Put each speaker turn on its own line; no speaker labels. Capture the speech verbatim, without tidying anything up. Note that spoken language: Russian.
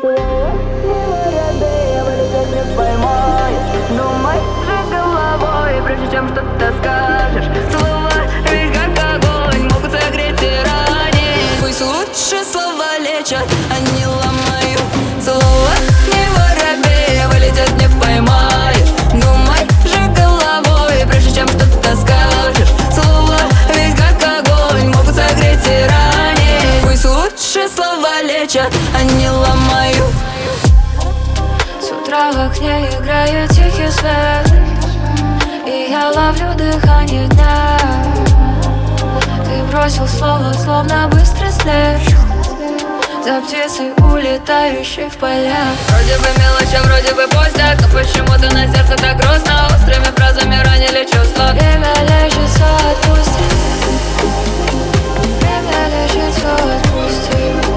Слова не воробей, вылетят не поймаешь. Думай же головой, прежде чем что-то скажешь. Слова ведь как огонь, могут согреть и ранить. Пусть лучше слова лечат, а не ломают. Слова не воробей, вылетят не поймаешь. Думай же головой, прежде чем что-то скажешь. Слова ведь как огонь, могут согреть и ранить. Пусть лучше слова лечат, а не ломают.
С утра в окне играет тихий свет, и я ловлю дыхание дня. Ты бросил слово, словно быстрый след, за птицей, улетающей в поля.
Вроде бы мелочь, а вроде бы пустяк, но почему-то на сердце так грустно. Острыми фразами ранили чувства.
Время лечит, все отпусти. Время лечит, все отпусти.